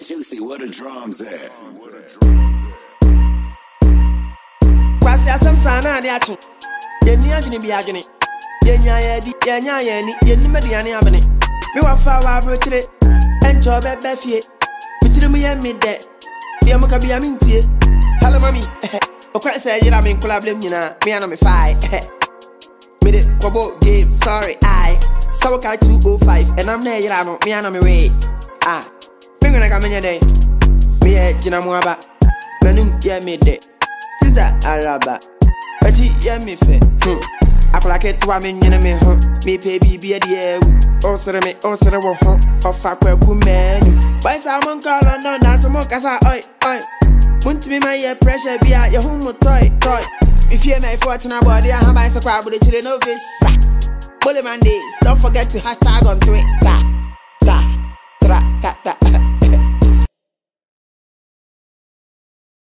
Juicy, where the drums at? Kwasi asem sana ade acho. Yeni agini bi agini. Yenya yedi, yenya yeni, yeni mediane abene. Me wa fa wa brochire. Encho bebe fie. Bitiri mu ye me de. Bia mo ka bia me ntie. Hello mommy. Okwa say yira me nkola blame nyina. Me ana me fai. Me de kobo game, sorry I. So ka 205 and I'm there yira no. Me ana me way. Me gonna come in day. Me jina mo aba. Menum ye me de. Sister Araba. Aji ye me fe. Akola ke to me nyina me ho. Me pay bibi e de o sere wo ho. Ofa kwaku menu. Boy Salmon call on no dance mo kasa oi oi. Won't me my pressure be at your home toy. If you my foot in a body, I have my subscribe with the children of this. Bully man days, don't forget to hashtag on Twitter.